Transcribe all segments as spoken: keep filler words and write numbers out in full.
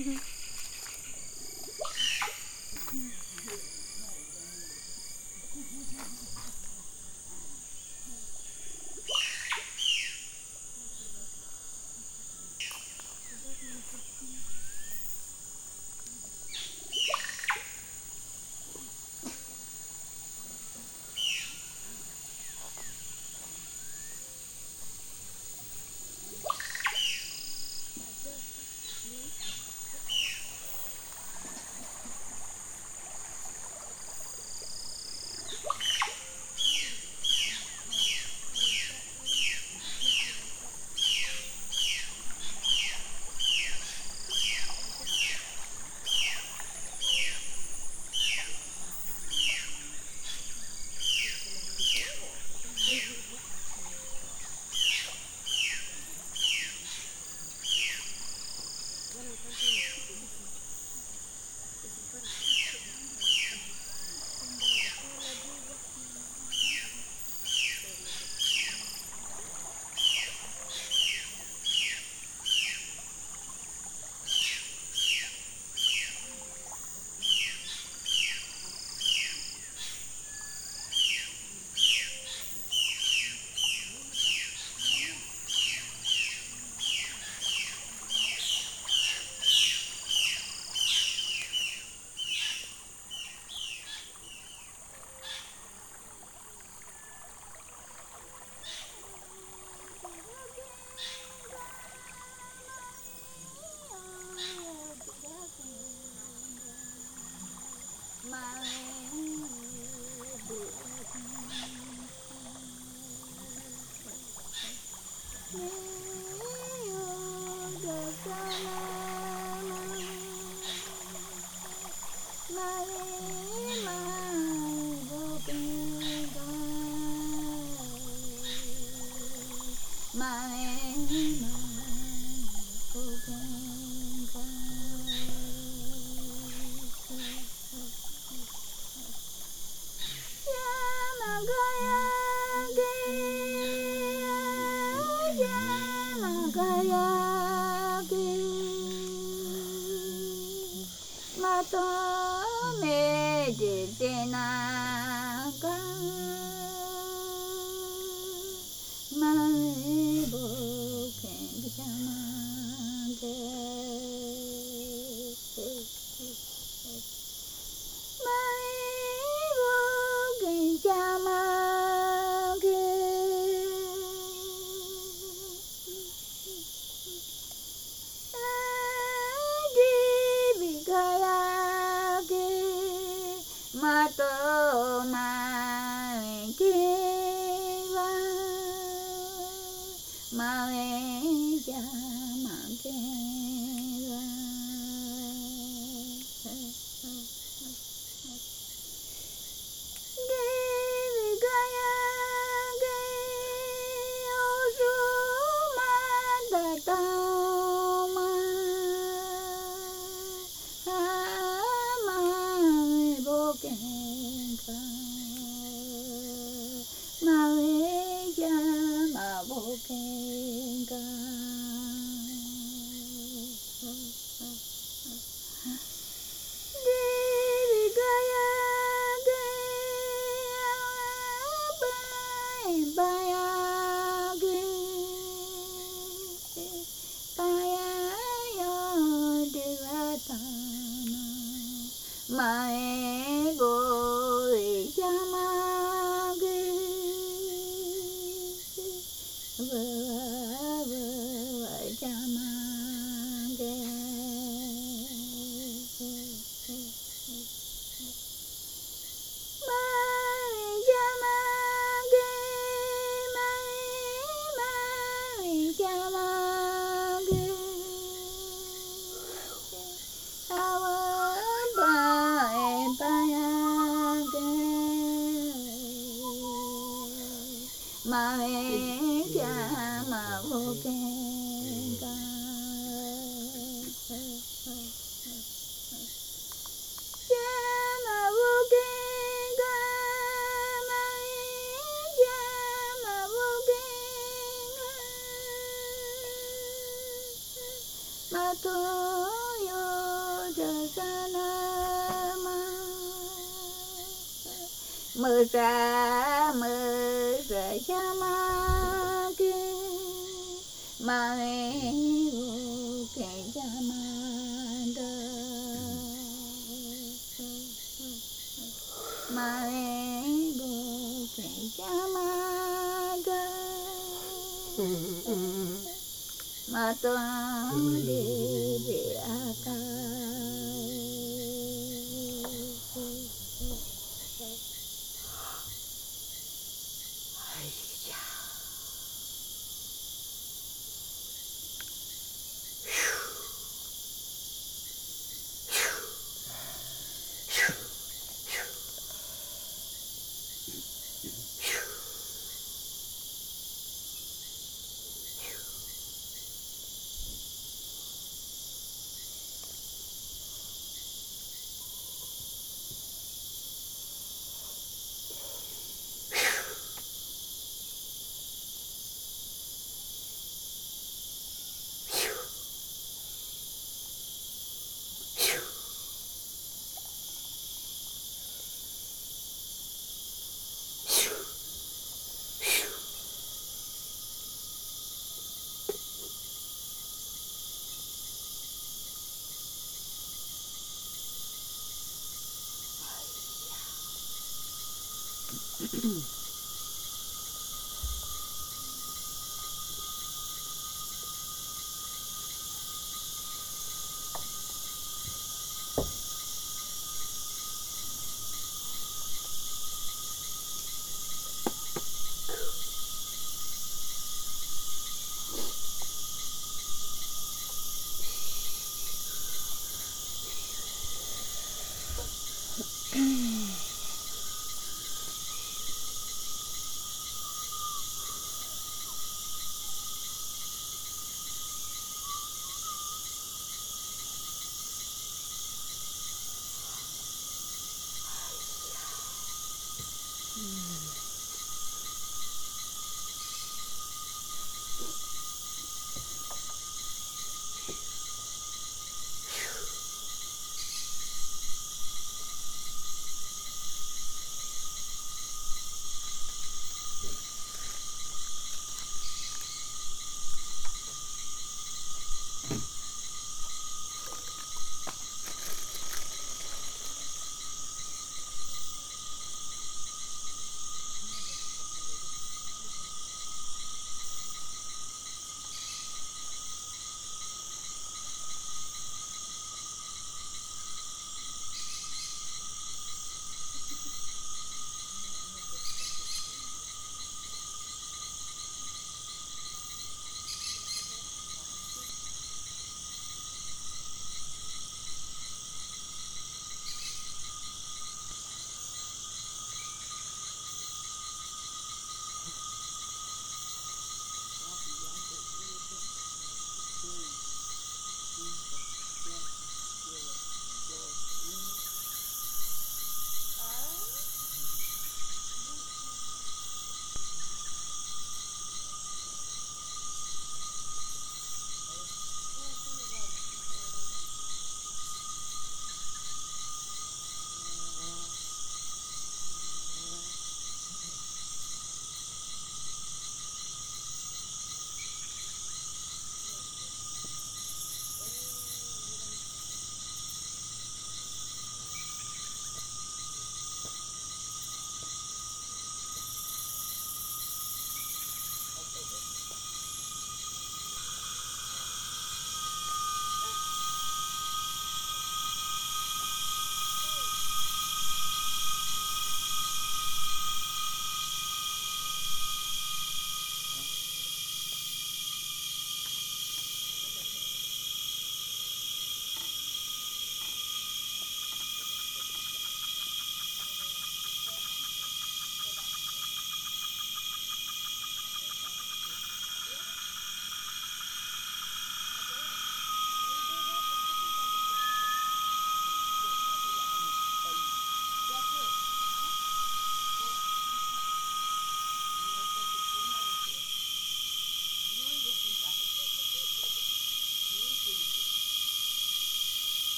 まとめててなんか前ぼけんじゃまで前ぼけんじゃまでまとまえけはまえじゃまけはでびかやけおすまだた前ごえじゃまげわわわじゃまげ前じゃまげ前前じゃまげあわばえばやげ前じゃまぼけがじゃまぼけが前じゃまぼけがまとよ mesra mesra jamage mae ke jamanda mae ke jamanda mato de de akai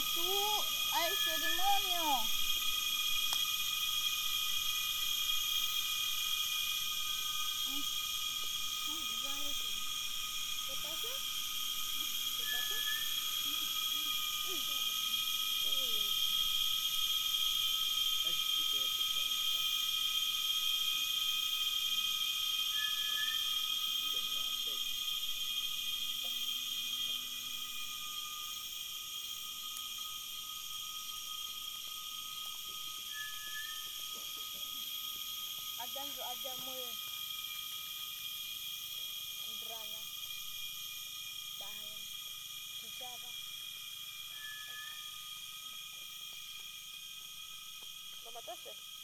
masuk. Ay, ese demonio. ¿Qué pasa? ¿Qué pasa? Ada ada mul drama bahan bicara lo mataste